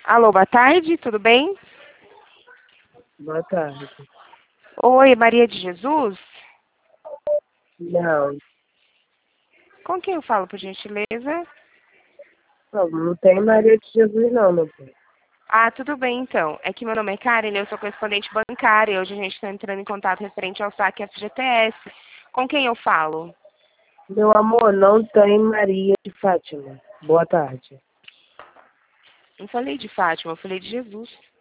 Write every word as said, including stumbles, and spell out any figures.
Alô, boa tarde, tudo bem? Boa tarde. Oi, Maria de Jesus? Não, Com quem eu falo, por gentileza? não, não tem Maria de Jesus não, meu pai. Ah, tudo bem então. É que meu nome é Karen, eu sou correspondente bancária e hoje a gente está entrando em contato referente ao saque F G T S. Com quem eu falo? Meu amor, não tem Maria de Fátima. Boa tarde. Não falei de Fátima, eu falei de Jesus.